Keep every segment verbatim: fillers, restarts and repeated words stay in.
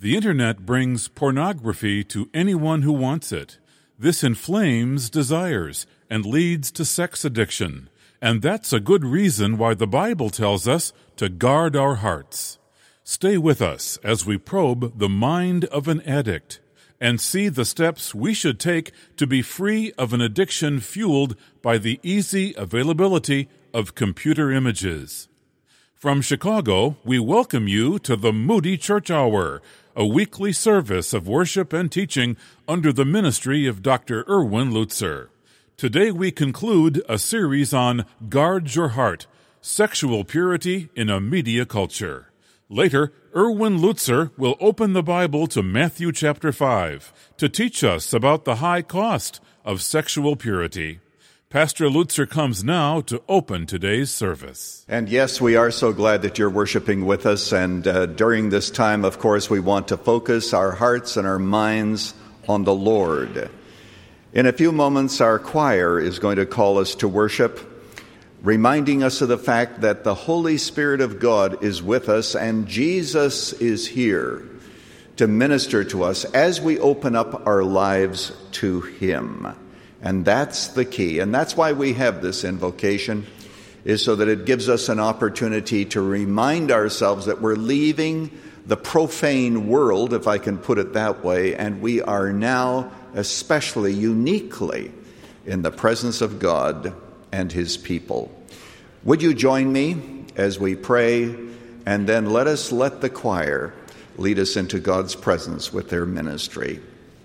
The internet brings pornography to anyone who wants it. This inflames desires and leads to sex addiction. And that's a good reason why the Bible tells us to guard our hearts. Stay with us as we probe the mind of an addict and see the steps we should take to be free of an addiction fueled by the easy availability of computer images. From Chicago, we welcome you to the Moody Church Hour, a weekly service of worship and teaching under the ministry of Doctor Erwin Lutzer. Today we conclude a series on Guard Your Heart, Sexual Purity in a Media Culture. Later, Erwin Lutzer will open the Bible to Matthew chapter five to teach us about the high cost of sexual purity. Pastor Lutzer comes now to open today's service. And yes, we are so glad that you're worshiping with us. And uh, during this time, of course, we want to focus our hearts and our minds on the Lord. In a few moments, our choir is going to call us to worship, reminding us of the fact that the Holy Spirit of God is with us and Jesus is here to minister to us as we open up our lives to Him. And that's the key. And that's why we have this invocation, is so that it gives us an opportunity to remind ourselves that we're leaving the profane world, if I can put it that way, and we are now especially uniquely in the presence of God and His people. Would you join me as we pray, and then let us let the choir lead us into God's presence with their ministry.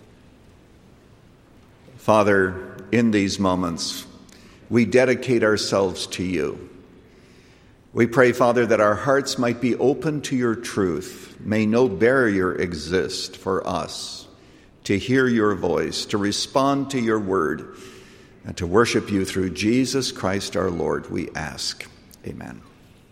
Father, in these moments, we dedicate ourselves to You. We pray, Father, that our hearts might be open to Your truth. May no barrier exist for us to hear Your voice, to respond to Your word, and to worship You through Jesus Christ our Lord, we ask. Amen.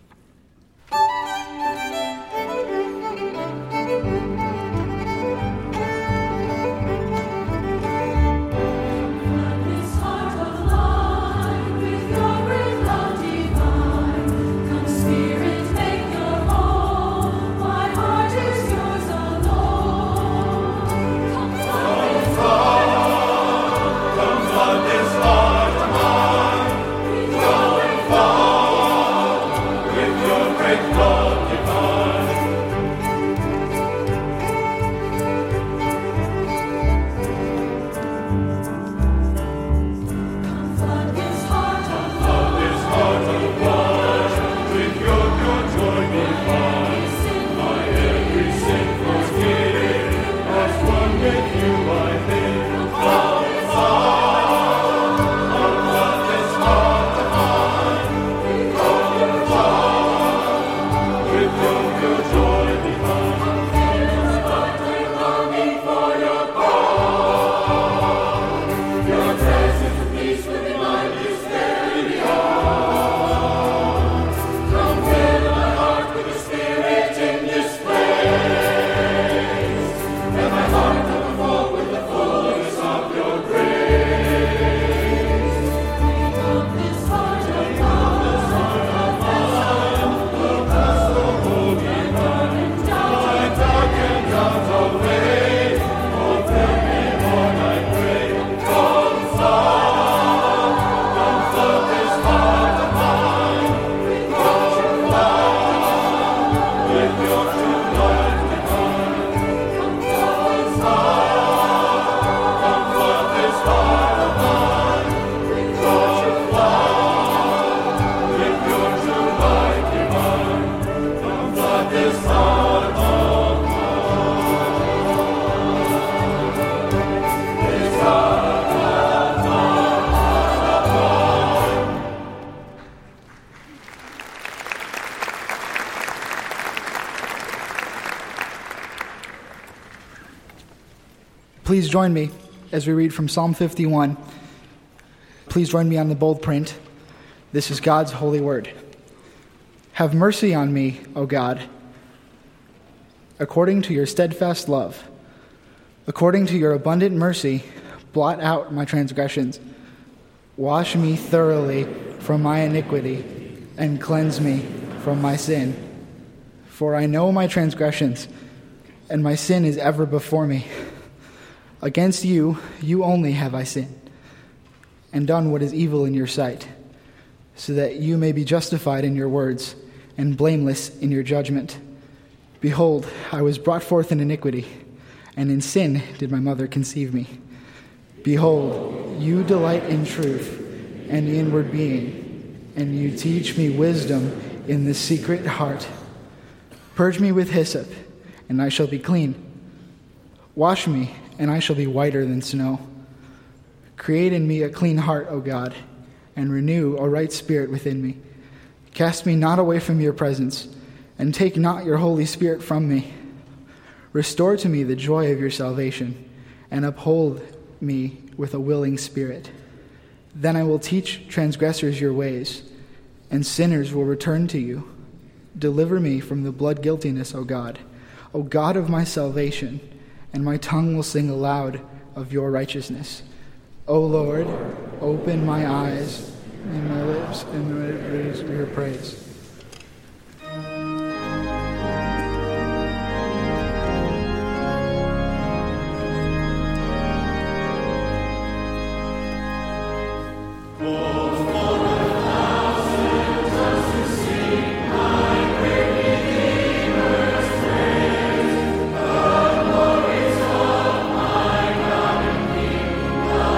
Please join me as we read from Psalm fifty-one. Please join me on the bold print. This is God's holy word. Have mercy on me, O God, according to your steadfast love. According to your abundant mercy, blot out my transgressions. Wash me thoroughly from my iniquity and cleanse me from my sin. For I know my transgressions, and my sin is ever before me. Against you, you only have I sinned, and done what is evil in your sight, so that you may be justified in your words, and blameless in your judgment. Behold, I was brought forth in iniquity, and in sin did my mother conceive me. Behold, you delight in truth and inward being, and you teach me wisdom in the secret heart. Purge me with hyssop, and I shall be clean. Wash me, and I shall be whiter than snow. Create in me a clean heart, O God, and renew a right spirit within me. Cast me not away from your presence, and take not your Holy Spirit from me. Restore to me the joy of your salvation, and uphold me with a willing spirit. Then I will teach transgressors your ways, and sinners will return to you. Deliver me from the blood guiltiness, O God, O God of my salvation, and my tongue will sing aloud of your righteousness. O Lord, open my eyes, and my lips, and my lips your praise.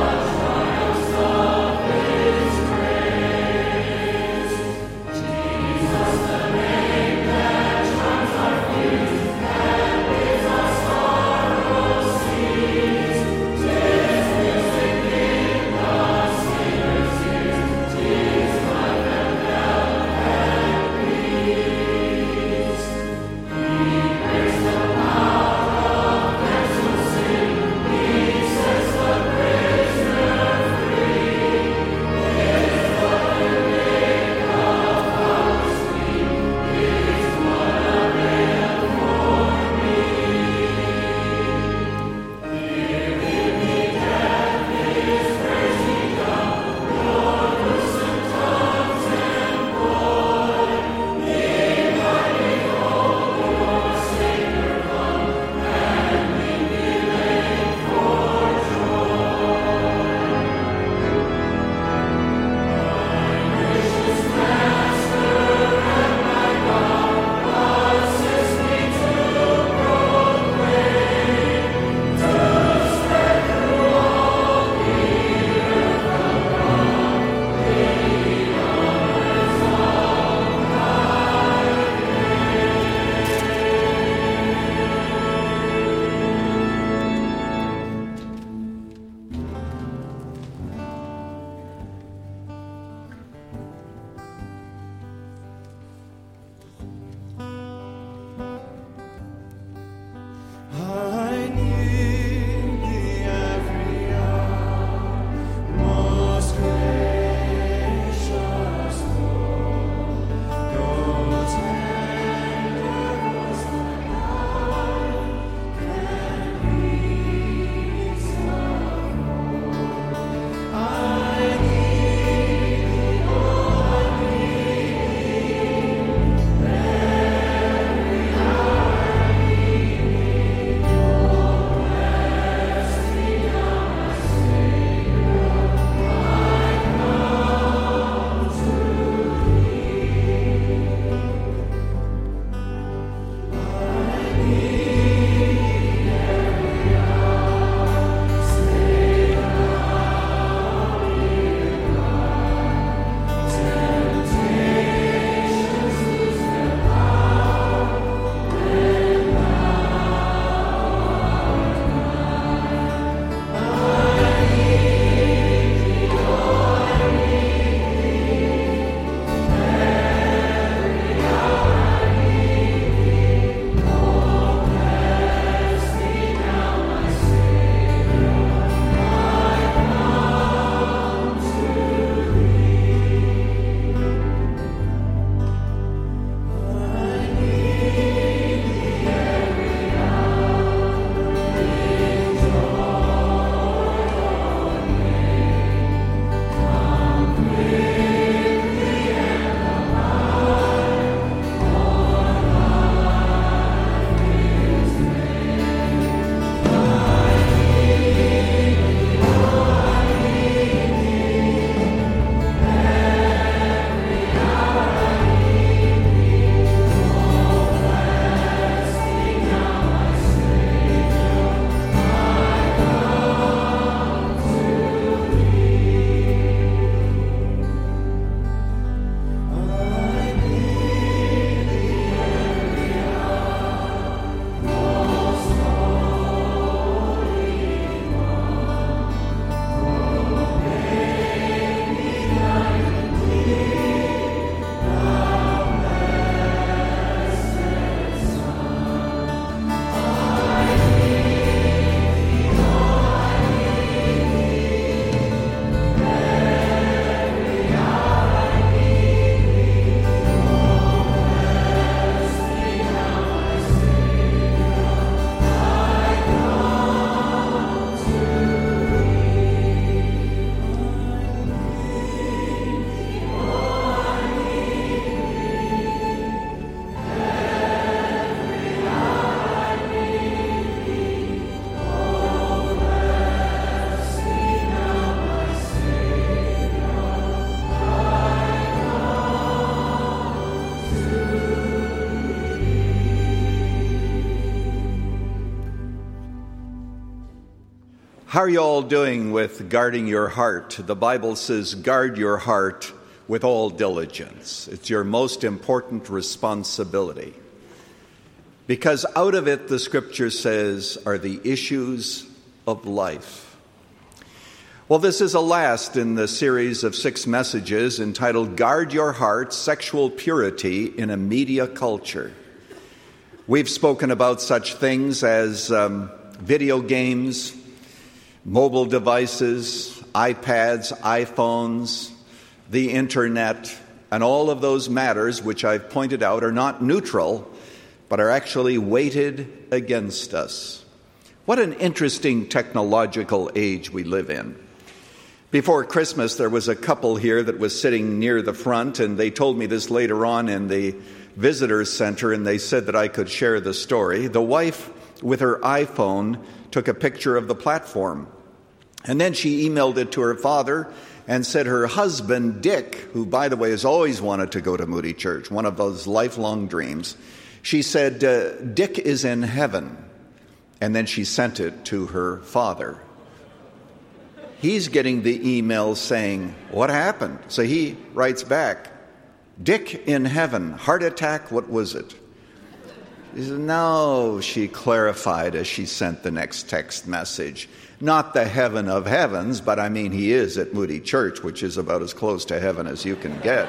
Jesus. How are you all doing with guarding your heart? The Bible says, guard your heart with all diligence. It's your most important responsibility. Because out of it, the Scripture says, are the issues of life. Well, this is a last in the series of six messages entitled, Guard Your Heart, Sexual Purity in a Media Culture. We've spoken about such things as um, video games, mobile devices, iPads, iPhones, the internet, and all of those matters which I've pointed out are not neutral, but are actually weighted against us. What an interesting technological age we live in. Before Christmas, there was a couple here that was sitting near the front, and they told me this later on in the visitors center, and they said that I could share the story. The wife, with her iPhone, took a picture of the platform. And then she emailed it to her father and said her husband, Dick, who, by the way, has always wanted to go to Moody Church, one of those lifelong dreams, she said, uh, Dick is in heaven. And then she sent it to her father. He's getting the email saying, what happened? So he writes back, Dick in heaven, heart attack, what was it? He said, no, she clarified as she sent the next text message. Not the heaven of heavens, but I mean, he is at Moody Church, which is about as close to heaven as you can get.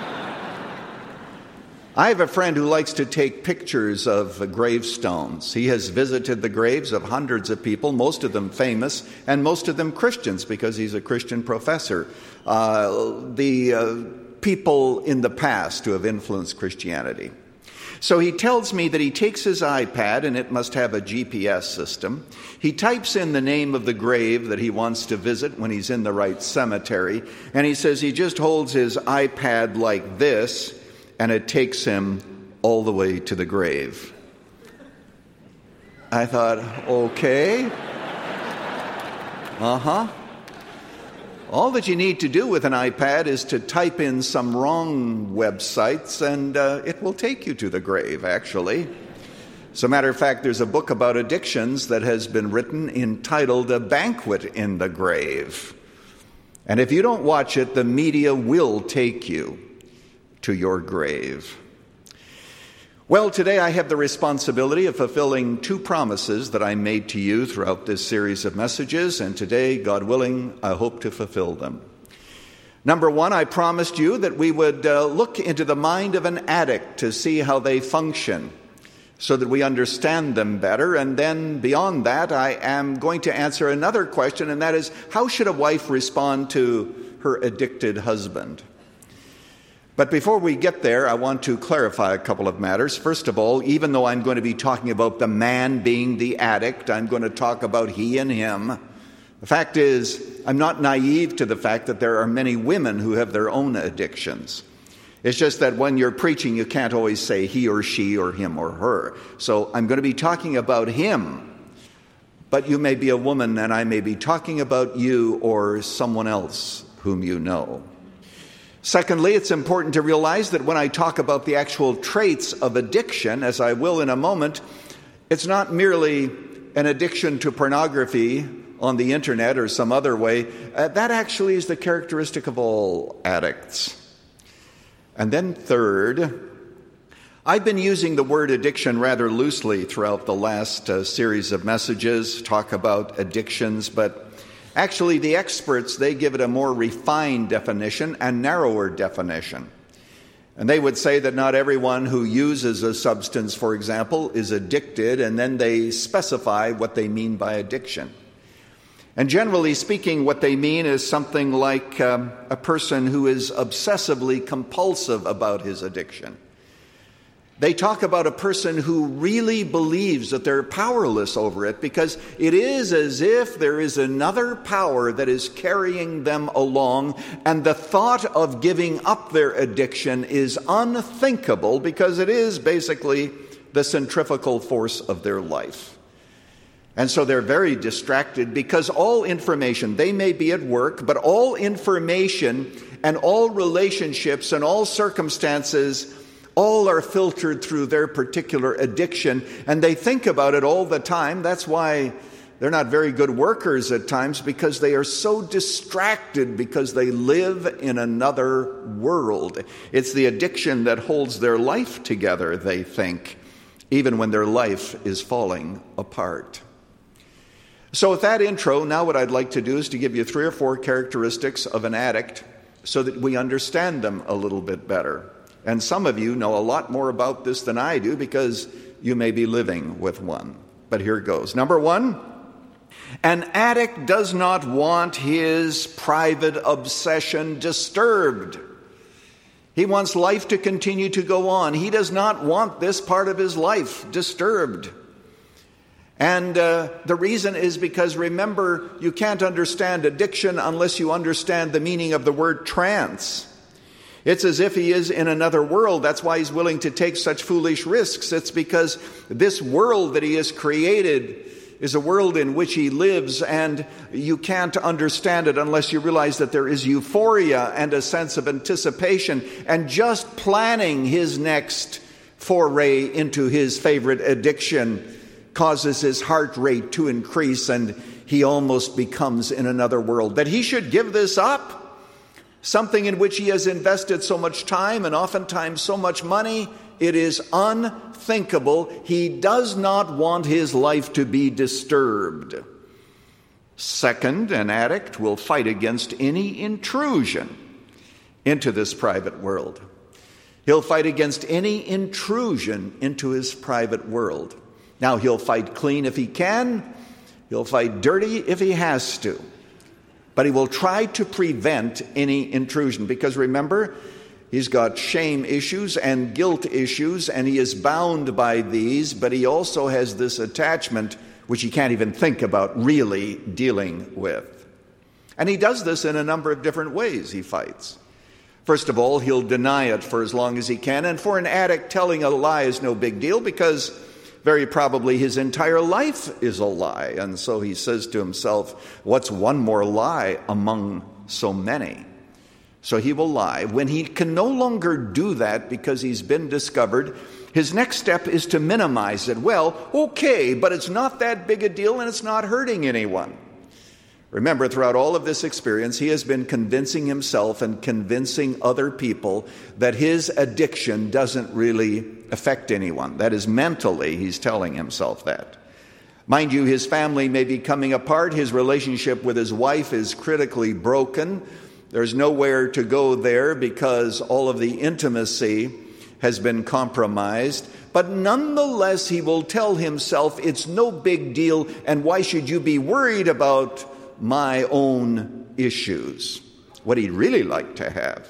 I have a friend who likes to take pictures of gravestones. He has visited the graves of hundreds of people, most of them famous, and most of them Christians, because he's a Christian professor. Uh, the uh, people in the past who have influenced Christianity. So he tells me that he takes his iPad, and it must have a G P S system. He types in the name of the grave that he wants to visit when he's in the right cemetery, and he says he just holds his iPad like this, and it takes him all the way to the grave. I thought, okay. Uh-huh. All that you need to do with an iPad is to type in some wrong websites, and uh, it will take you to the grave, actually. As a matter of fact, there's a book about addictions that has been written entitled A Banquet in the Grave. And if you don't watch it, the media will take you to your grave. Well, today I have the responsibility of fulfilling two promises that I made to you throughout this series of messages, and today, God willing, I hope to fulfill them. Number one, I promised you that we would uh, look into the mind of an addict to see how they function, so that we understand them better. And then beyond that, I am going to answer another question, and that is, how should a wife respond to her addicted husband? But before we get there, I want to clarify a couple of matters. First of all, even though I'm going to be talking about the man being the addict, I'm going to talk about he and him. The fact is, I'm not naive to the fact that there are many women who have their own addictions. It's just that when you're preaching, you can't always say he or she or him or her. So I'm going to be talking about him. But you may be a woman, and I may be talking about you or someone else whom you know. Secondly, it's important to realize that when I talk about the actual traits of addiction, as I will in a moment, it's not merely an addiction to pornography on the internet or some other way. Uh, that actually is the characteristic of all addicts. And then third, I've been using the word addiction rather loosely throughout the last uh, series of messages, talk about addictions, but actually, the experts, they give it a more refined definition and narrower definition. And they would say that not everyone who uses a substance, for example, is addicted, and then they specify what they mean by addiction. And generally speaking, what they mean is something like um, a person who is obsessively compulsive about his addiction. They talk about a person who really believes that they're powerless over it, because it is as if there is another power that is carrying them along, and the thought of giving up their addiction is unthinkable because it is basically the centrifugal force of their life. And so they're very distracted because all information, they may be at work, but all information and all relationships and all circumstances all are filtered through their particular addiction, and they think about it all the time. That's why They're not very good workers at times because they are so distracted because they live in another world. It's the addiction that holds their life together, they think, even when their life is falling apart. So with that intro, now what I'd like to do is to give you three or four characteristics of an addict so that we understand them a little bit better. And some of you know a lot more about this than I do because you may be living with one. But here it goes. Number one, an addict does not want his private obsession disturbed. He wants life to continue to go on. He does not want this part of his life disturbed. And uh, the reason is because, remember, you can't understand addiction unless you understand the meaning of the word trance. It's as if he is in another world. That's why he's willing to take such foolish risks. It's because this world that he has created is a world in which he lives, and you can't understand it unless you realize that there is euphoria and a sense of anticipation, and just planning his next foray into his favorite addiction causes his heart rate to increase, and he almost becomes in another world. That he should give this up, something in which he has invested so much time and oftentimes so much money, it is unthinkable. He does not want his life to be disturbed. Second, an addict will fight against any intrusion into this private world. He'll fight against any intrusion into his private world. Now, he'll fight clean if he can. He'll fight dirty if he has to. But he will try to prevent any intrusion because, remember, he's got shame issues and guilt issues, and he is bound by these, but he also has this attachment which he can't even think about really dealing with. And he does this in a number of different ways, he fights. First of all, he'll deny it for as long as he can, and for an addict, telling a lie is no big deal because very probably his entire life is a lie. And so he says to himself, what's one more lie among so many? So he will lie. When he can no longer do that because he's been discovered, his next step is to minimize it. Well, okay, but it's not that big a deal and it's not hurting anyone. Remember, throughout all of this experience, he has been convincing himself and convincing other people that his addiction doesn't really affect anyone. That is, mentally, he's telling himself that. Mind you, his family may be coming apart. His relationship with his wife is critically broken. There's nowhere to go there because all of the intimacy has been compromised. But nonetheless, he will tell himself it's no big deal, and why should you be worried about my own issues? What he'd really like to have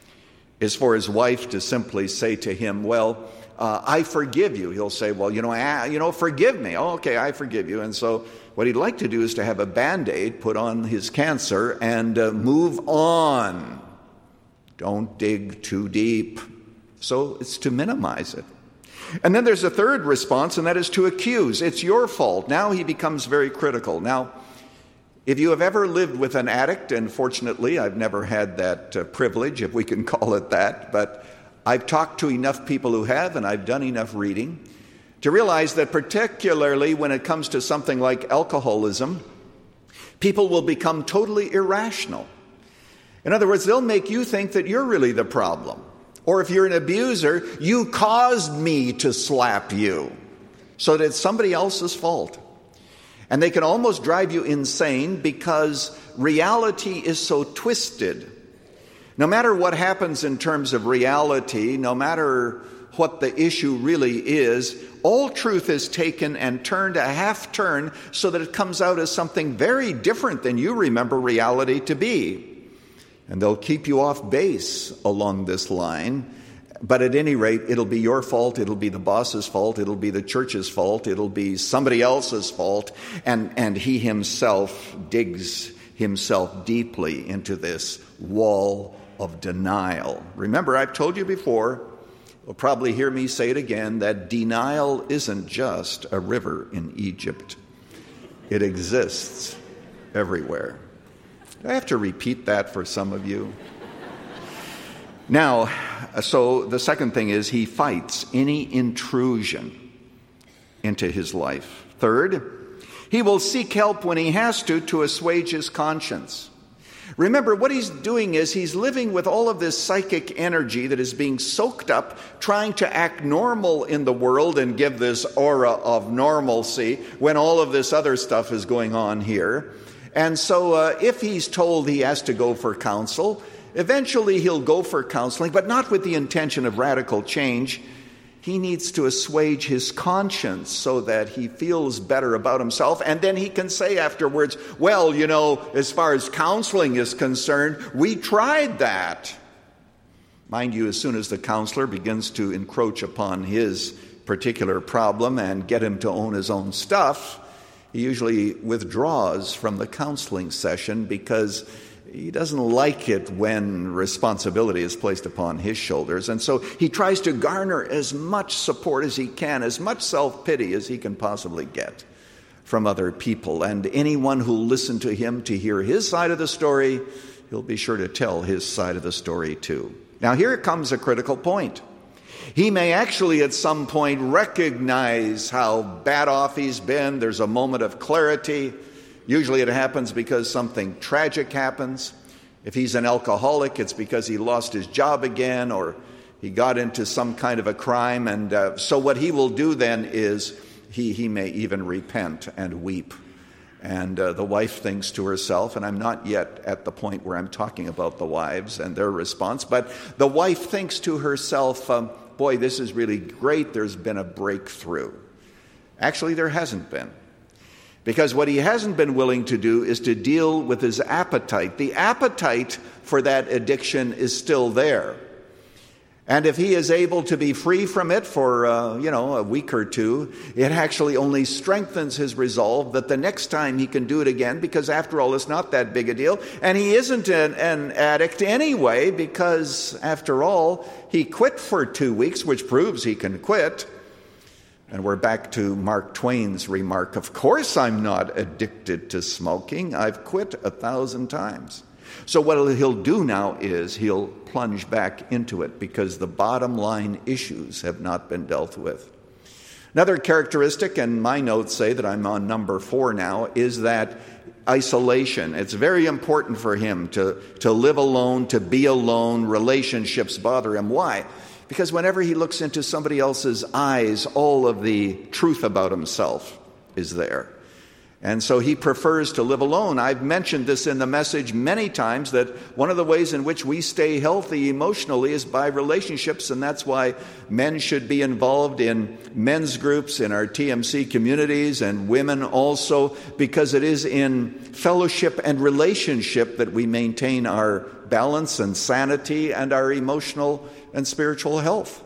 is for his wife to simply say to him, well, uh, I forgive you. He'll say, well, you know, I, you know, forgive me. Oh, okay, I forgive you. And so what he'd like to do is to have a Band-Aid put on his cancer and uh, move on. Don't dig too deep. So it's to minimize it. And then there's a third response, and that is to accuse. It's your fault. Now he becomes very critical. Now, if you have ever lived with an addict, and fortunately I've never had that uh, privilege, if we can call it that, but I've talked to enough people who have, and I've done enough reading to realize that particularly when it comes to something like alcoholism, people will become totally irrational. In other words, they'll make you think that you're really the problem. Or if you're an abuser, you caused me to slap you, so that it's somebody else's fault. And they can almost drive you insane because reality is so twisted. No matter what happens in terms of reality, no matter what the issue really is, all truth is taken and turned a half turn so that it comes out as something very different than you remember reality to be. And they'll keep you off base along this line. But at any rate, it'll be your fault, it'll be the boss's fault, it'll be the church's fault, it'll be somebody else's fault, and, and he himself digs himself deeply into this wall of denial. Remember, I've told you before, you'll probably hear me say it again, that denial isn't just a river in Egypt. It exists everywhere. Do I have to repeat that for some of you? Now, so the second thing is he fights any intrusion into his life. Third, He will seek help when he has to to assuage his conscience. Remember, what he's doing is he's living with all of this psychic energy that is being soaked up, trying to act normal in the world and give this aura of normalcy when all of this other stuff is going on here. And so uh, if he's told he has to go for counsel, eventually he'll go for counseling, but not with the intention of radical change. He needs to assuage his conscience so that he feels better about himself. And then he can say afterwards, well, you know, as far as counseling is concerned, we tried that. Mind you, as soon as the counselor begins to encroach upon his particular problem and get him to own his own stuff, he usually withdraws from the counseling session because he doesn't like it when responsibility is placed upon his shoulders. And so he tries to garner as much support as he can, as much self-pity as he can possibly get from other people. And anyone who'll listen to him to hear his side of the story, he'll be sure to tell his side of the story too. Now here comes a critical point. He may actually at some point recognize how bad off he's been. There's a moment of clarity. Usually it happens because something tragic happens. If he's an alcoholic, it's because he lost his job again or he got into some kind of a crime. And uh, so what he will do then is he, he may even repent and weep. And uh, the wife thinks to herself, and I'm not yet at the point where I'm talking about the wives and their response, but the wife thinks to herself, um, boy, this is really great. There's been a breakthrough. Actually, there hasn't been. Because what he hasn't been willing to do is to deal with his appetite. The appetite for that addiction is still there. And if he is able to be free from it for, uh, you know, a week or two, it actually only strengthens his resolve that the next time he can do it again, because after all, it's not that big a deal. And he isn't an, an addict anyway, because after all, he quit for two weeks, which proves he can quit. And we're back to Mark Twain's remark, of course I'm not addicted to smoking. I've quit a thousand times. So what he'll do now is he'll plunge back into it because the bottom line issues have not been dealt with. Another characteristic, and my notes say that I'm on number four now, is that isolation. It's very important for him to, to live alone, to be alone. Relationships bother him. Why? Because whenever he looks into somebody else's eyes, all of the truth about himself is there. And so he prefers to live alone. I've mentioned this in the message many times, that one of the ways in which we stay healthy emotionally is by relationships, and that's why men should be involved in men's groups in our T M C communities, and women also, because it is in fellowship and relationship that we maintain our balance and sanity and our emotional and spiritual health.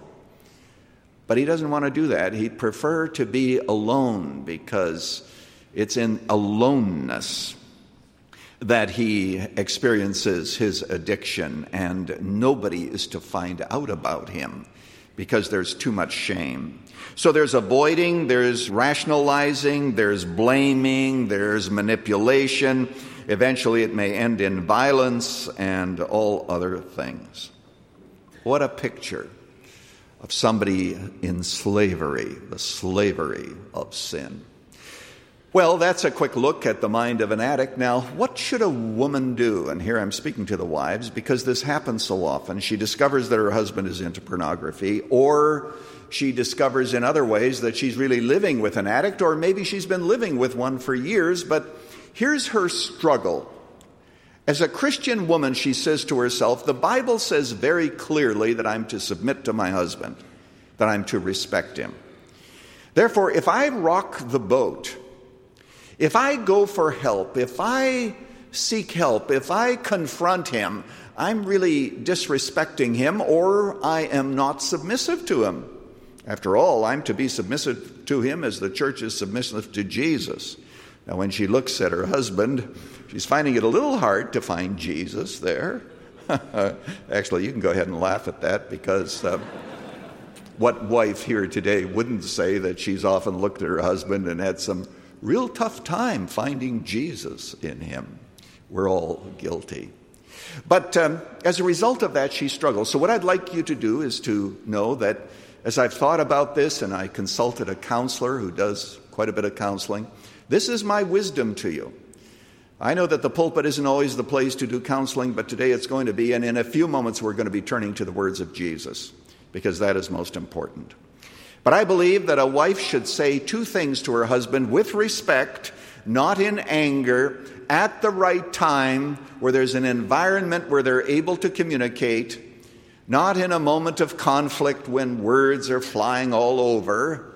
But he doesn't want to do that. He'd prefer to be alone, because it's in aloneness that he experiences his addiction, and nobody is to find out about him because there's too much shame. So there's avoiding, there's rationalizing, there's blaming, there's manipulation. Eventually it may end in violence and all other things. What a picture of somebody in slavery, the slavery of sin. Well, that's a quick look at the mind of an addict. Now, what should a woman do? And here I'm speaking to the wives, because this happens so often. She discovers that her husband is into pornography, or she discovers in other ways that she's really living with an addict, or maybe she's been living with one for years. But here's her struggle. As a Christian woman, she says to herself, the Bible says very clearly that I'm to submit to my husband, that I'm to respect him. Therefore, if I rock the boat, if I go for help, if I seek help, if I confront him, I'm really disrespecting him, or I am not submissive to him. After all, I'm to be submissive to him as the church is submissive to Jesus. Now, when she looks at her husband, she's finding it a little hard to find Jesus there. Actually, you can go ahead and laugh at that, because uh, what wife here today wouldn't say that she's often looked at her husband and had some real tough time finding Jesus in him? We're all guilty. But um, as a result of that, she struggles. So what I'd like you to do is to know that as I've thought about this, and I consulted a counselor who does quite a bit of counseling, This is my wisdom to you. I know that the pulpit isn't always the place to do counseling, but today it's going to be, and in a few moments we're going to be turning to the words of Jesus, because that is most important. But I believe that a wife should say two things to her husband with respect, not in anger, at the right time, where there's an environment where they're able to communicate, not in a moment of conflict when words are flying all over.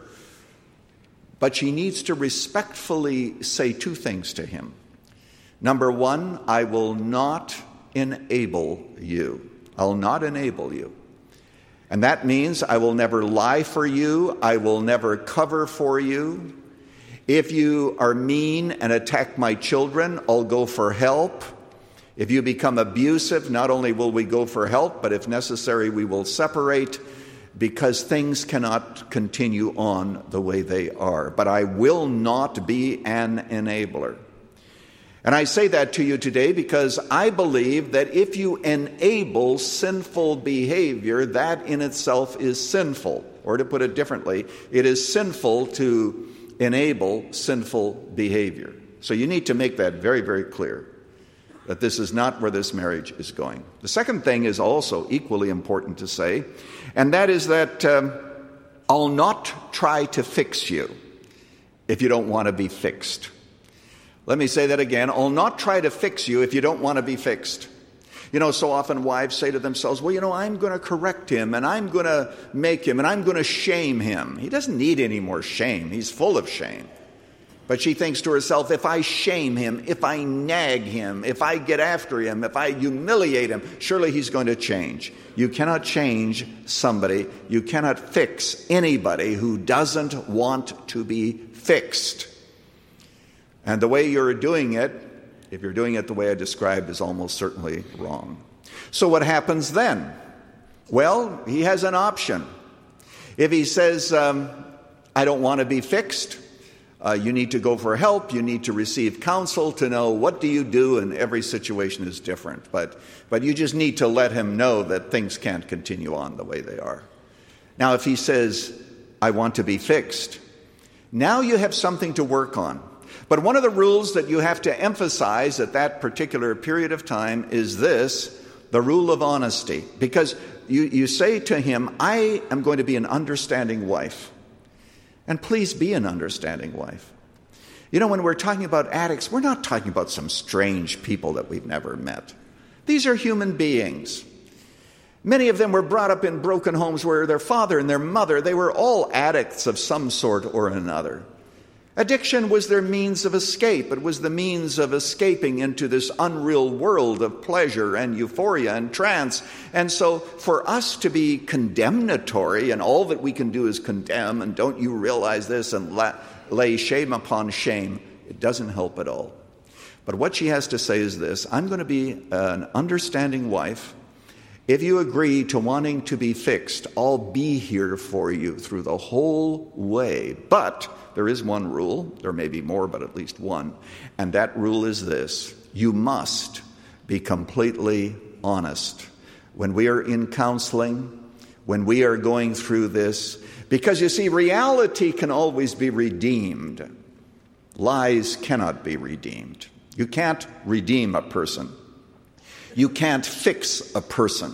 But she needs to respectfully say two things to him. Number one, I will not enable you. I'll not enable you. And that means I will never lie for you. I will never cover for you. If you are mean and attack my children, I'll go for help. If you become abusive, not only will we go for help, but if necessary, we will separate, because things cannot continue on the way they are. But I will not be an enabler. And I say that to you today because I believe that if you enable sinful behavior, that in itself is sinful. Or to put it differently, it is sinful to enable sinful behavior. So you need to make that very, very clear, that this is not where this marriage is going. The second thing is also equally important to say, and that is that um, I'll not try to fix you if you don't want to be fixed. Let me say that again. I'll not try to fix you if you don't want to be fixed. You know, so often wives say to themselves, well, you know, I'm going to correct him, and I'm going to make him, and I'm going to shame him. He doesn't need any more shame. He's full of shame. But she thinks to herself, if I shame him, if I nag him, if I get after him, if I humiliate him, surely he's going to change. You cannot change somebody. You cannot fix anybody who doesn't want to be fixed. And the way you're doing it, if you're doing it the way I described, is almost certainly wrong. So what happens then? Well, he has an option. If he says, um, I don't want to be fixed, uh, you need to go for help, you need to receive counsel to know what do you do, and every situation is different. But, but you just need to let him know that things can't continue on the way they are. Now, if he says, I want to be fixed, now you have something to work on. But one of the rules that you have to emphasize at that particular period of time is this, the rule of honesty. Because you, you say to him, I am going to be an understanding wife. And please be an understanding wife. You know, when we're talking about addicts, we're not talking about some strange people that we've never met. These are human beings. Many of them were brought up in broken homes where their father and their mother, they were all addicts of some sort or another. Addiction was their means of escape. It was the means of escaping into this unreal world of pleasure and euphoria and trance. And so for us to be condemnatory, and all that we can do is condemn, and don't you realize this, and la- lay shame upon shame, it doesn't help at all. But what she has to say is this, I'm going to be an understanding wife. If you agree to wanting to be fixed, I'll be here for you through the whole way. But there is one rule, there may be more, but at least one, and that rule is this: you must be completely honest when we are in counseling, when we are going through this, because you see, reality can always be redeemed. Lies cannot be redeemed. You can't redeem a person. You can't fix a person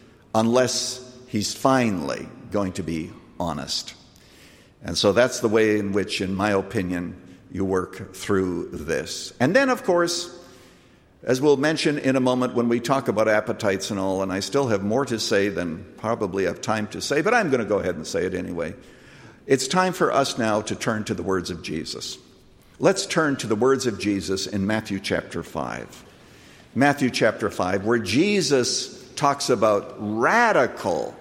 unless he's finally going to be honest. And so that's the way in which, in my opinion, you work through this. And then, of course, as we'll mention in a moment when we talk about appetites and all, and I still have more to say than probably have time to say, but I'm going to go ahead and say it anyway. It's time for us now to turn to the words of Jesus. Let's turn to the words of Jesus in Matthew chapter five. Matthew chapter five, where Jesus talks about radical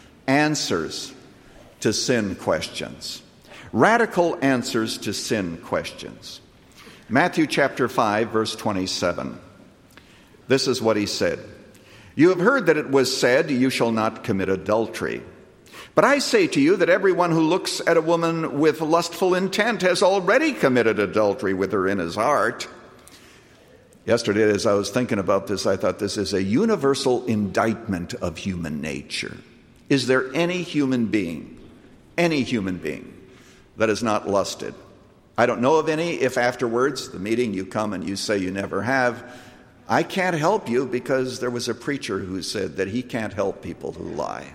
answers to sin questions. Radical answers to sin questions. Matthew chapter five, verse twenty-seven. This is what he said. You have heard that it was said, you shall not commit adultery. But I say to you that everyone who looks at a woman with lustful intent has already committed adultery with her in his heart. Yesterday, as I was thinking about this, I thought this is a universal indictment of human nature. Is there any human being, any human being, that has not lusted? I don't know of any. If afterwards, the meeting, you come and you say you never have, I can't help you because there was a preacher who said that he can't help people who lie.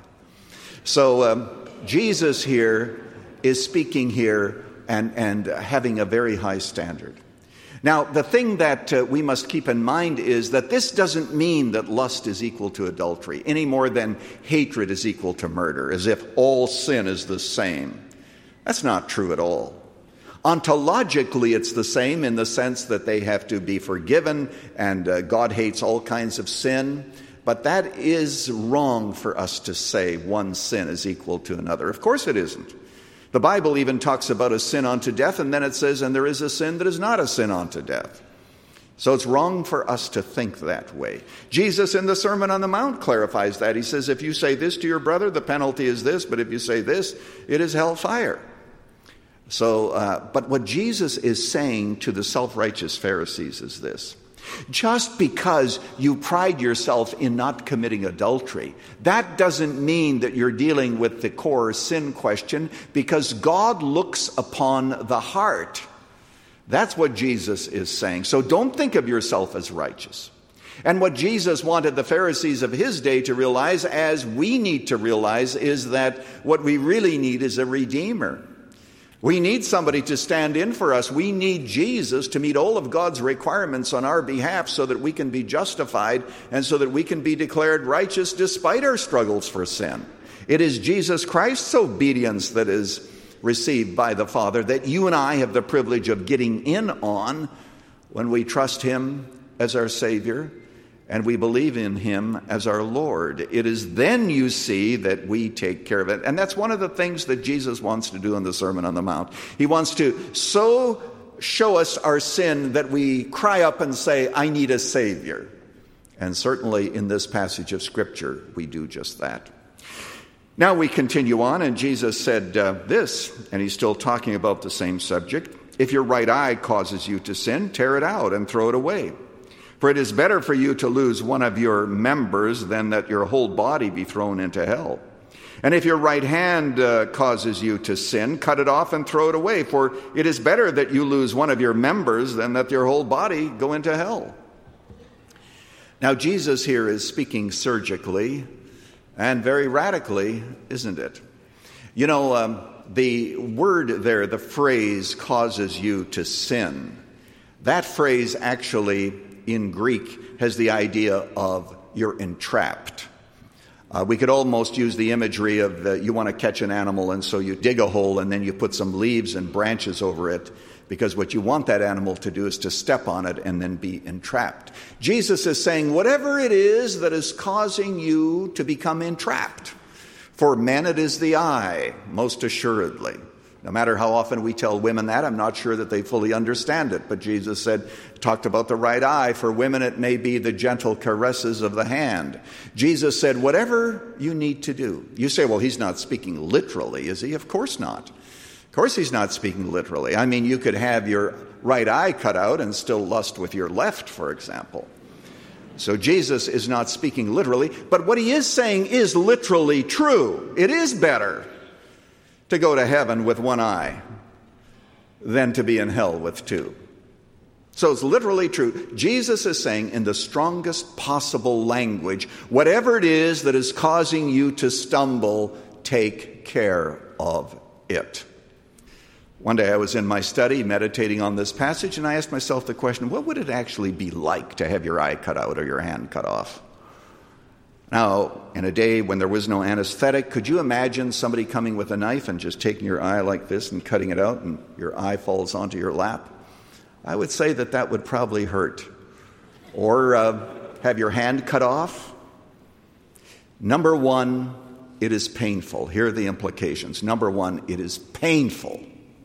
So um, Jesus here is speaking here and, and having a very high standard. Now, the thing that uh, we must keep in mind is that this doesn't mean that lust is equal to adultery, any more than hatred is equal to murder, as if all sin is the same. That's not true at all. Ontologically, it's the same in the sense that they have to be forgiven, and uh, God hates all kinds of sin. But that is wrong for us to say one sin is equal to another. Of course it isn't. The Bible even talks about a sin unto death, and then it says, and there is a sin that is not a sin unto death. So it's wrong for us to think that way. Jesus in the Sermon on the Mount clarifies that. He says, if you say this to your brother, the penalty is this, but if you say this, it is hellfire. So, uh, but what Jesus is saying to the self-righteous Pharisees is this. Just because you pride yourself in not committing adultery, that doesn't mean that you're dealing with the core sin question, because God looks upon the heart. That's what Jesus is saying. So don't think of yourself as righteous. And what Jesus wanted the Pharisees of his day to realize, as we need to realize, is that what we really need is a Redeemer. We need somebody to stand in for us. We need Jesus to meet all of God's requirements on our behalf so that we can be justified and so that we can be declared righteous despite our struggles for sin. It is Jesus Christ's obedience that is received by the Father that you and I have the privilege of getting in on when we trust him as our Savior and we believe in him as our Lord. It is then, you see, that we take care of it. And that's one of the things that Jesus wants to do in the Sermon on the Mount. He wants to so show us our sin that we cry up and say, I need a Savior. And certainly in this passage of Scripture, we do just that. Now we continue on, and Jesus said uh, this, and he's still talking about the same subject. If your right eye causes you to sin, tear it out and throw it away. For it is better for you to lose one of your members than that your whole body be thrown into hell. And if your right hand uh, causes you to sin, cut it off and throw it away. For it is better that you lose one of your members than that your whole body go into hell. Now, Jesus here is speaking surgically and very radically, isn't it? You know, um, the word there, the phrase, causes you to sin. That phrase actually in Greek has the idea of you're entrapped. Uh, we could almost use the imagery of uh, you want to catch an animal, and so you dig a hole and then you put some leaves and branches over it, because what you want that animal to do is to step on it and then be entrapped. Jesus is saying whatever it is that is causing you to become entrapped. For men it is the eye, most assuredly. No matter how often we tell women that, I'm not sure that they fully understand it. But Jesus said, talked about the right eye. For women, it may be the gentle caresses of the hand. Jesus said, whatever you need to do. You say, well, he's not speaking literally, is he? Of course not. Of course he's not speaking literally. I mean, you could have your right eye cut out and still lust with your left, for example. So Jesus is not speaking literally. But what he is saying is literally true. It is better to go to heaven with one eye than to be in hell with two. So it's literally true. Jesus is saying in the strongest possible language, whatever it is that is causing you to stumble, take care of it. One day I was in my study meditating on this passage, and I asked myself the question, what would it actually be like to have your eye cut out or your hand cut off? Now, in a day when there was no anesthetic, could you imagine somebody coming with a knife and just taking your eye like this and cutting it out and your eye falls onto your lap? I would say that that would probably hurt. Or uh, have your hand cut off. Number one, it is painful. Here are the implications. Number one, it is painful.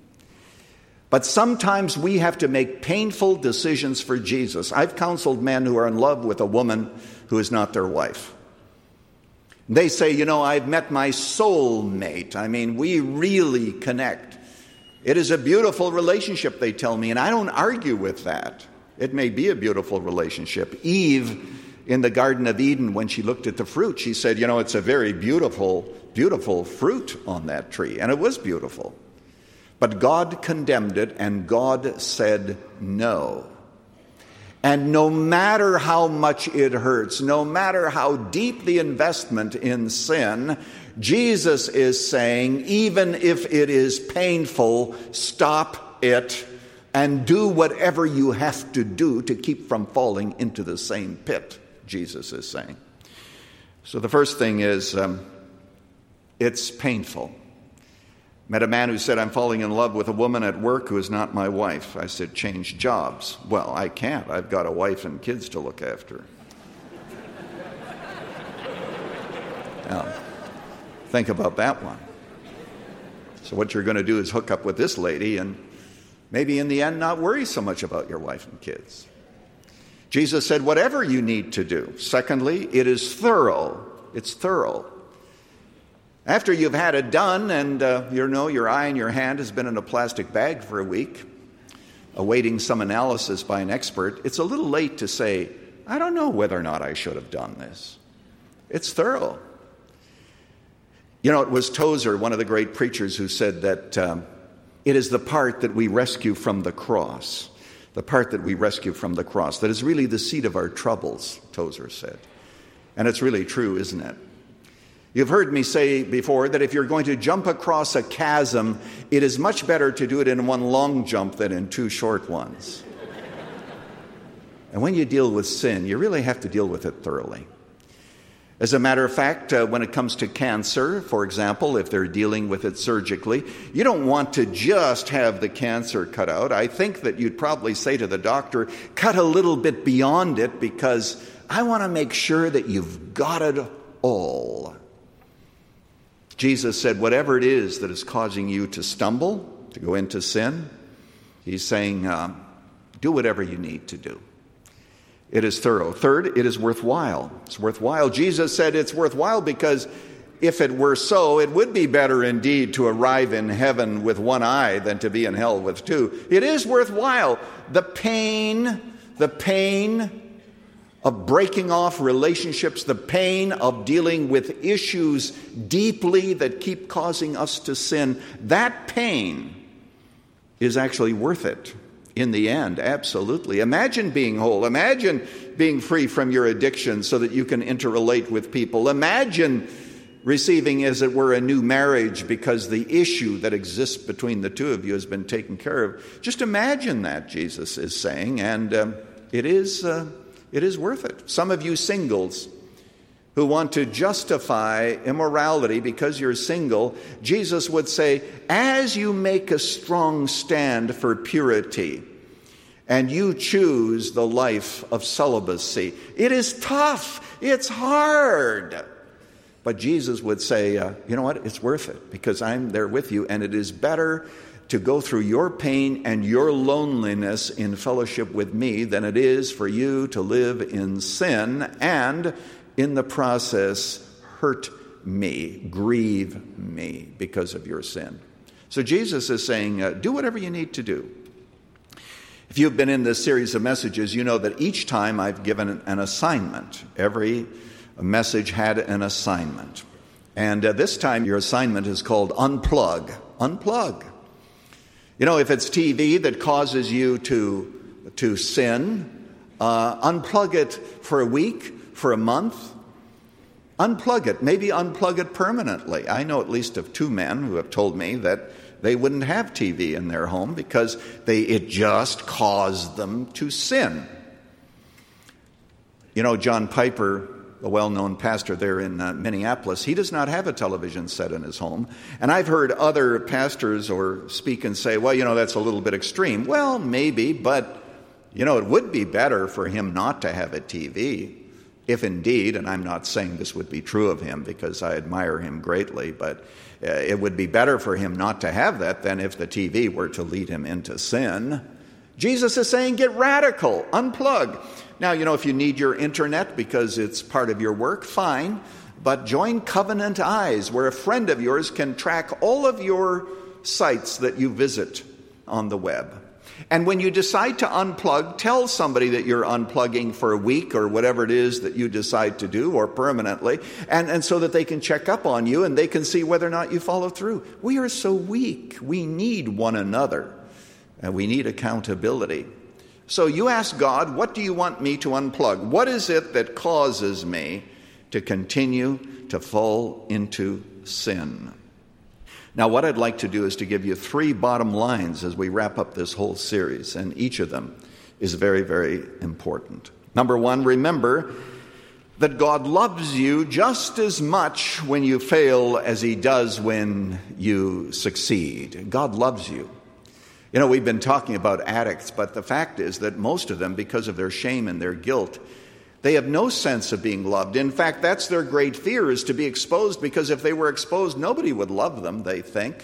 But sometimes we have to make painful decisions for Jesus. I've counseled men who are in love with a woman who is not their wife. They say, you know, I've met my soulmate. I mean, we really connect. It is a beautiful relationship, they tell me, and I don't argue with that. It may be a beautiful relationship. Eve, in the Garden of Eden, when she looked at the fruit, she said, you know, it's a very beautiful, beautiful fruit on that tree. And it was beautiful. But God condemned it, and God said no. And no matter how much it hurts, no matter how deep the investment in sin, Jesus is saying, even if it is painful, stop it and do whatever you have to do to keep from falling into the same pit, Jesus is saying. So the first thing is, um, it's painful. Met a man who said, I'm falling in love with a woman at work who is not my wife. I said, change jobs. Well, I can't. I've got a wife and kids to look after. Now, think about that one. So what you're going to do is hook up with this lady and maybe in the end not worry so much about your wife and kids. Jesus said, whatever you need to do. Secondly, it is thorough. It's thorough. After you've had it done and uh, you know your eye and your hand has been in a plastic bag for a week, awaiting some analysis by an expert, it's a little late to say, I don't know whether or not I should have done this. It's thorough. You know, it was Tozer, one of the great preachers, who said that um, it is the part that we rescue from the cross, the part that we rescue from the cross, that is really the seat of our troubles, Tozer said. And it's really true, isn't it? You've heard me say before that if you're going to jump across a chasm, it is much better to do it in one long jump than in two short ones. And when you deal with sin, you really have to deal with it thoroughly. As a matter of fact, uh, when it comes to cancer, for example, if they're dealing with it surgically, you don't want to just have the cancer cut out. I think that you'd probably say to the doctor, cut a little bit beyond it because I want to make sure that you've got it all. Jesus said, whatever it is that is causing you to stumble, to go into sin, he's saying, uh, do whatever you need to do. It is thorough. Third, it is worthwhile. It's worthwhile. Jesus said it's worthwhile because if it were so, it would be better indeed to arrive in heaven with one eye than to be in hell with two. It is worthwhile. The pain, the pain of breaking off relationships, the pain of dealing with issues deeply that keep causing us to sin, that pain is actually worth it in the end, absolutely. Imagine being whole. Imagine being free from your addiction so that you can interrelate with people. Imagine receiving, as it were, a new marriage because the issue that exists between the two of you has been taken care of. Just imagine that, Jesus is saying, and um, it is... Uh, It is worth it. Some of you singles who want to justify immorality because you're single, Jesus would say, as you make a strong stand for purity and you choose the life of celibacy, it is tough, it's hard. But Jesus would say, uh, you know what, it's worth it because I'm there with you, and it is better to go through your pain and your loneliness in fellowship with me than it is for you to live in sin and in the process hurt me, grieve me because of your sin. So Jesus is saying, uh, do whatever you need to do. If you've been in this series of messages, you know that each time I've given an assignment. Every message had an assignment. And uh, this time your assignment is called Unplug. Unplug. You know, if it's T V that causes you to, to sin, uh, unplug it for a week, for a month. Unplug it. Maybe unplug it permanently. I know at least of two men who have told me that they wouldn't have T V in their home because they it just caused them to sin. You know, John Piper, a well-known pastor there in uh, Minneapolis, he does not have a television set in his home. And I've heard other pastors or speak and say, well, you know, that's a little bit extreme. Well, maybe, but, you know, it would be better for him not to have a T V, if indeed, and I'm not saying this would be true of him because I admire him greatly, but uh, it would be better for him not to have that than if the T V were to lead him into sin. Jesus is saying, get radical, unplug. Now, you know, if you need your internet because it's part of your work, fine. But join Covenant Eyes, where a friend of yours can track all of your sites that you visit on the web. And when you decide to unplug, tell somebody that you're unplugging for a week or whatever it is that you decide to do, or permanently, and, and so that they can check up on you and they can see whether or not you follow through. We are so weak. We need one another, and we need accountability. So you ask God, what do you want me to unplug? What is it that causes me to continue to fall into sin? Now, what I'd like to do is to give you three bottom lines as we wrap up this whole series, and each of them is very, very important. Number one, remember that God loves you just as much when you fail as he does when you succeed. God loves you. You know, we've been talking about addicts, but the fact is that most of them, because of their shame and their guilt, they have no sense of being loved. In fact, that's their great fear, is to be exposed, because if they were exposed, nobody would love them, they think.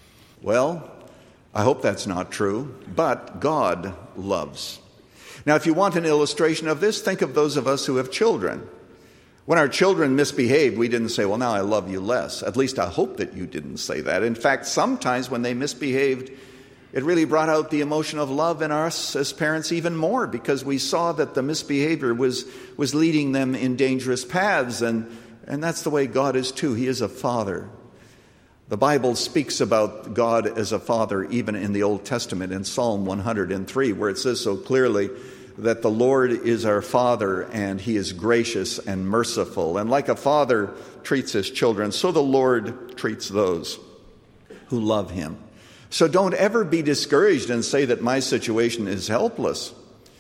Well, I hope that's not true, but God loves. Now, if you want an illustration of this, think of those of us who have children. When our children misbehaved, we didn't say, well, now I love you less. At least I hope that you didn't say that. In fact, sometimes when they misbehaved, it really brought out the emotion of love in us as parents even more, because we saw that the misbehavior was, was leading them in dangerous paths, and, and that's the way God is too. He is a father. The Bible speaks about God as a father even in the Old Testament, in Psalm one hundred three, where it says so clearly that the Lord is our Father, and he is gracious and merciful. And like a father treats his children, so the Lord treats those who love him. So don't ever be discouraged and say that my situation is helpless.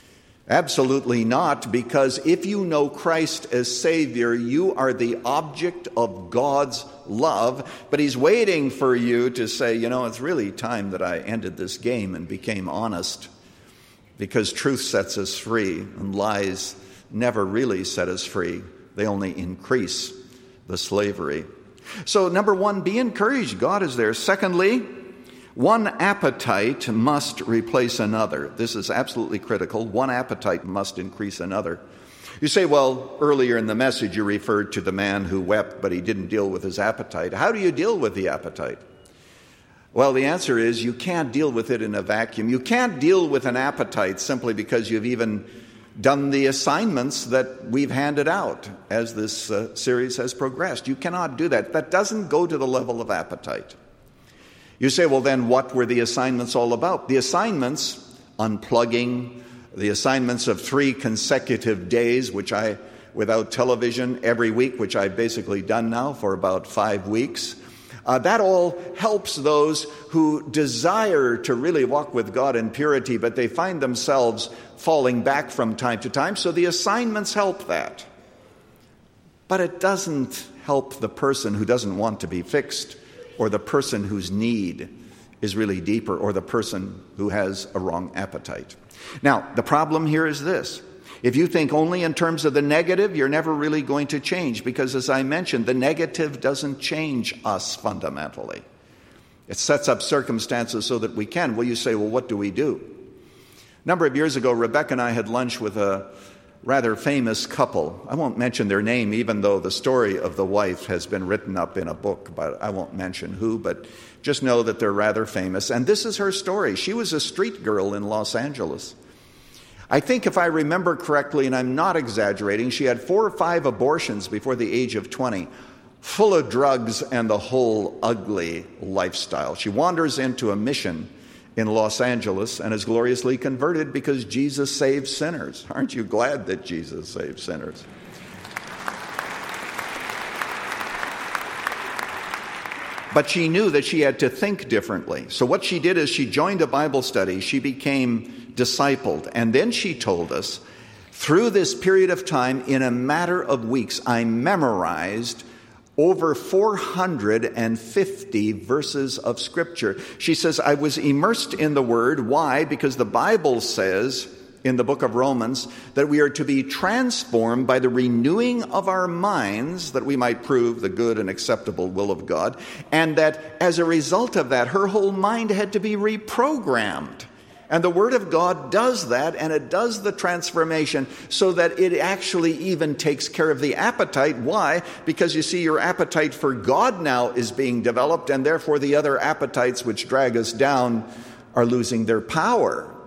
Absolutely not, because if you know Christ as Savior, you are the object of God's love, but he's waiting for you to say, you know, it's really time that I ended this game and became honest, because truth sets us free and lies never really set us free. They only increase the slavery. So number one, be encouraged. God is there. Secondly, one appetite must replace another. This is absolutely critical. One appetite must increase another. You say, well, earlier in the message you referred to the man who wept, but he didn't deal with his appetite. How do you deal with the appetite? Well, the answer is you can't deal with it in a vacuum. You can't deal with an appetite simply because you've even done the assignments that we've handed out as this uh, series has progressed. You cannot do that. That doesn't go to the level of appetite. You say, well, then what were the assignments all about? The assignments, unplugging, the assignments of three consecutive days, which I, without television, every week, which I've basically done now for about five weeks, uh, that all helps those who desire to really walk with God in purity, but they find themselves falling back from time to time. So the assignments help that. But it doesn't help the person who doesn't want to be fixed, or the person whose need is really deeper, or the person who has a wrong appetite. Now, the problem here is this. If you think only in terms of the negative, you're never really going to change, because as I mentioned, the negative doesn't change us fundamentally. It sets up circumstances so that we can. Well, you say, well, what do we do? A number of years ago, Rebecca and I had lunch with a rather famous couple. I won't mention their name, even though the story of the wife has been written up in a book, but I won't mention who, but just know that they're rather famous. And this is her story. She was a street girl in Los Angeles. I think if I remember correctly, and I'm not exaggerating, she had four or five abortions before the age of twenty, full of drugs and the whole ugly lifestyle. She wanders into a mission in Los Angeles and is gloriously converted because Jesus saves sinners. Aren't you glad that Jesus saves sinners? But she knew that she had to think differently. So what she did is she joined a Bible study. She became discipled. And then she told us, through this period of time, in a matter of weeks, I memorized over four hundred fifty verses of Scripture. She says, I was immersed in the Word. Why? Because the Bible says in the book of Romans that we are to be transformed by the renewing of our minds, that we might prove the good and acceptable will of God. And that as a result of that, her whole mind had to be reprogrammed. And the Word of God does that, and it does the transformation so that it actually even takes care of the appetite. Why? Because you see, your appetite for God now is being developed, and therefore the other appetites which drag us down are losing their power.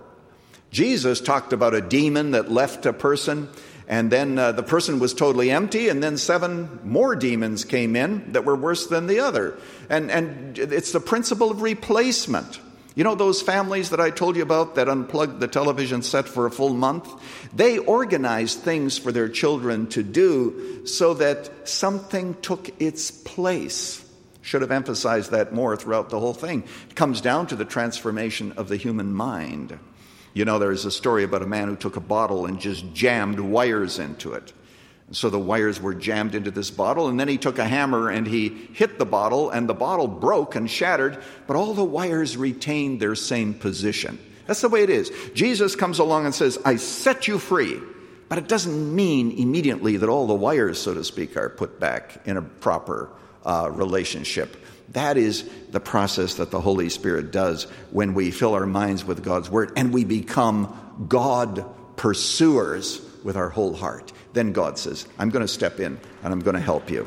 Jesus talked about a demon that left a person, and then uh, the person was totally empty, and then seven more demons came in that were worse than the other. And, and it's the principle of replacement. You know those families that I told you about that unplugged the television set for a full month? They organized things for their children to do so that something took its place. Should have emphasized that more throughout the whole thing. It comes down to the transformation of the human mind. You know, there's a story about a man who took a bottle and just jammed wires into it. So the wires were jammed into this bottle, and then he took a hammer and he hit the bottle, and the bottle broke and shattered, but all the wires retained their same position. That's the way it is. Jesus comes along and says, I set you free. But it doesn't mean immediately that all the wires, so to speak, are put back in a proper uh, relationship. That is the process that the Holy Spirit does when we fill our minds with God's Word and we become God pursuers with our whole heart. Then God says, I'm going to step in and I'm going to help you.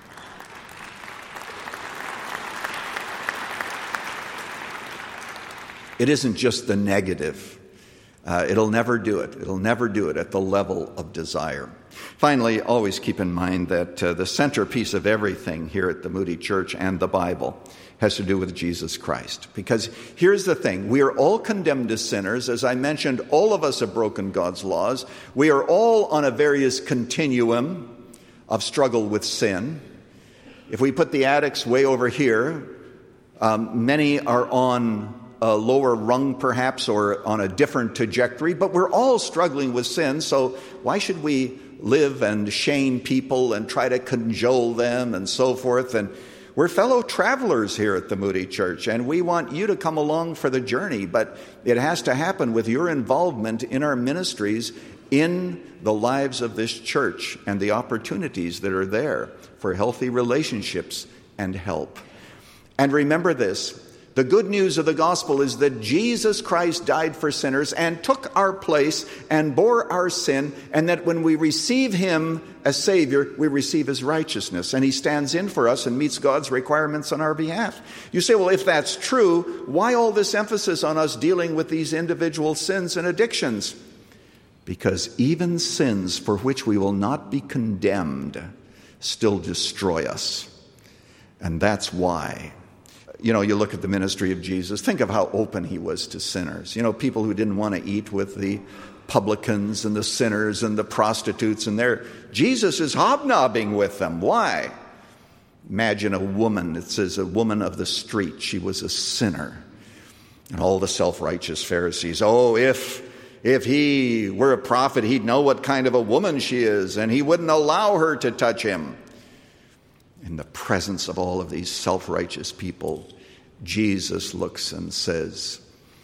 It isn't just the negative. Uh, it'll never do it. It'll never do it at the level of desire. Finally, always keep in mind that uh, the centerpiece of everything here at the Moody Church and the Bible has to do with Jesus Christ. Because here's the thing. We are all condemned as sinners. As I mentioned, all of us have broken God's laws. We are all on a various continuum of struggle with sin. If we put the addicts way over here, um, many are on a lower rung perhaps, or on a different trajectory, but we're all struggling with sin, so why should we live and shame people and try to cajole them and so forth? And we're fellow travelers here at the Moody Church, and we want you to come along for the journey, but it has to happen with your involvement in our ministries, in the lives of this church, and the opportunities that are there for healthy relationships and help. And remember this. The good news of the gospel is that Jesus Christ died for sinners and took our place and bore our sin, and that when we receive him as Savior, we receive his righteousness, and he stands in for us and meets God's requirements on our behalf. You say, well, if that's true, why all this emphasis on us dealing with these individual sins and addictions? Because even sins for which we will not be condemned still destroy us. And that's why. You know, you look at the ministry of Jesus, think of how open he was to sinners. You know, people who didn't want to eat with the publicans and the sinners and the prostitutes, and there, Jesus is hobnobbing with them. Why? Imagine a woman, it says a woman of the street. She was a sinner. And all the self-righteous Pharisees, oh, if, if he were a prophet, he'd know what kind of a woman she is, and he wouldn't allow her to touch him. In the presence of all of these self-righteous people, Jesus looks and says,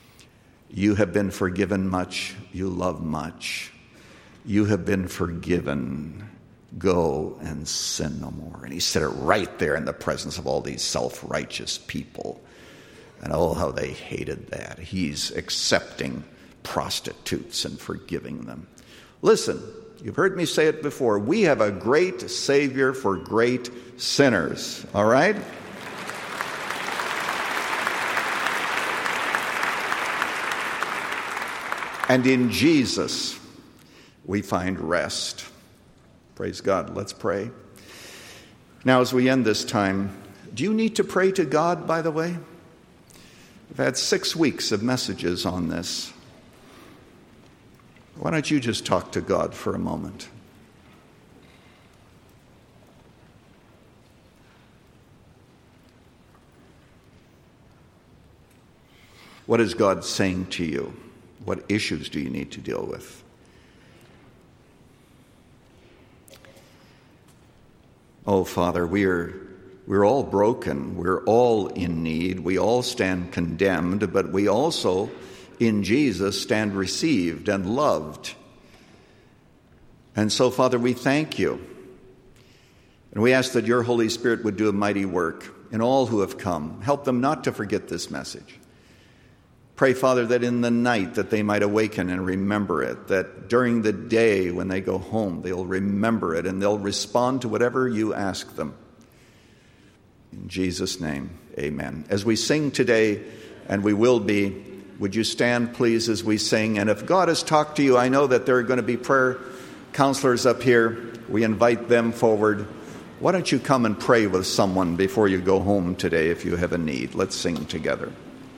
you have been forgiven much, you love much. You have been forgiven, go and sin no more. And he said it right there in the presence of all these self-righteous people. And oh, how they hated that. He's accepting prostitutes and forgiving them. Listen, you've heard me say it before. We have a great Savior for great sinners. All right? And in Jesus, we find rest. Praise God. Let's pray. Now, as we end this time, do you need to pray to God, by the way? We've had six weeks of messages on this. Why don't you just talk to God for a moment? What is God saying to you? What issues do you need to deal with? Oh, Father, we are, we're all broken. We're all in need. We all stand condemned, but we also, in Jesus, stand received and loved. And so, Father, we thank you. And we ask that your Holy Spirit would do a mighty work in all who have come. Help them not to forget this message. Pray, Father, that in the night that they might awaken and remember it, that during the day when they go home, they'll remember it and they'll respond to whatever you ask them. In Jesus' name, amen. As we sing today, and we will be, Would you stand, please, as we sing? And if God has talked to you, I know that there are going to be prayer counselors up here. We invite them forward. Why don't you come and pray with someone before you go home today if you have a need? Let's sing together.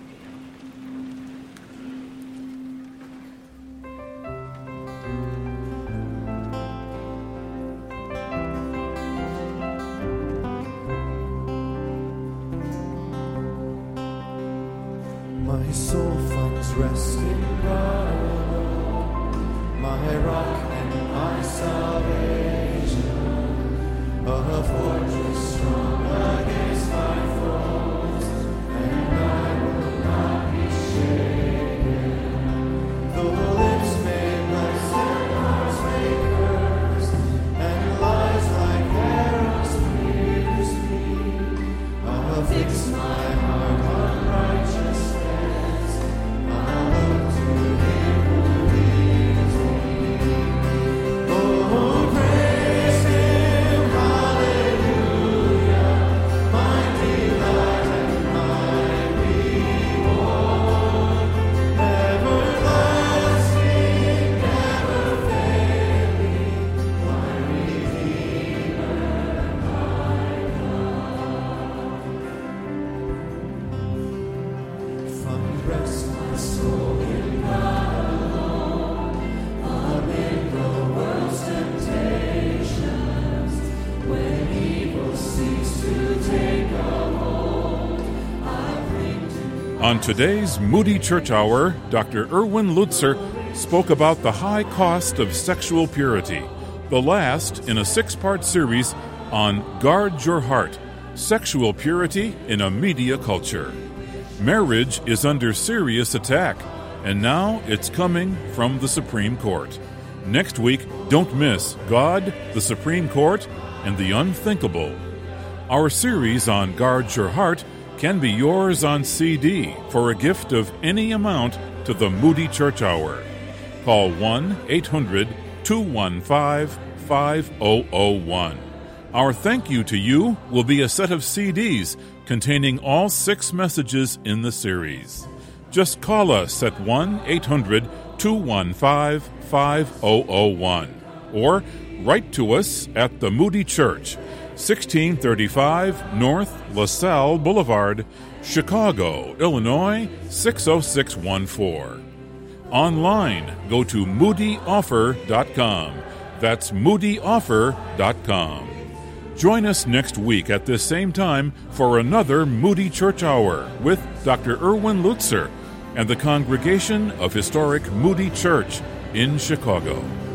My soul finds rest in God, my rock and my salvation, a fortress strong against my foes, and I will not be shaken. Though lips may bless and hearts may curse, and lies like arrows pierce me, I'll fix my heart on righteousness. On today's Moody Church Hour, Doctor Erwin Lutzer spoke about the high cost of sexual purity, the last in a six-part series on Guard Your Heart, Sexual Purity in a Media Culture. Marriage is under serious attack, and now it's coming from the Supreme Court. Next week, don't miss God, the Supreme Court, and the Unthinkable. Our series on Guard Your Heart can be yours on C D for a gift of any amount to the Moody Church Hour. Call one eight hundred two one five five zero zero one. Our thank you to you will be a set of C Ds containing all six messages in the series. Just call us at one eight hundred two one five five zero zero one or write to us at the Moody Church, sixteen thirty-five North LaSalle Boulevard, Chicago, Illinois, six oh six one four. Online, go to moody offer dot com. That's moody offer dot com. Join us next week at this same time for another Moody Church Hour with Doctor Erwin Lutzer and the congregation of historic Moody Church in Chicago.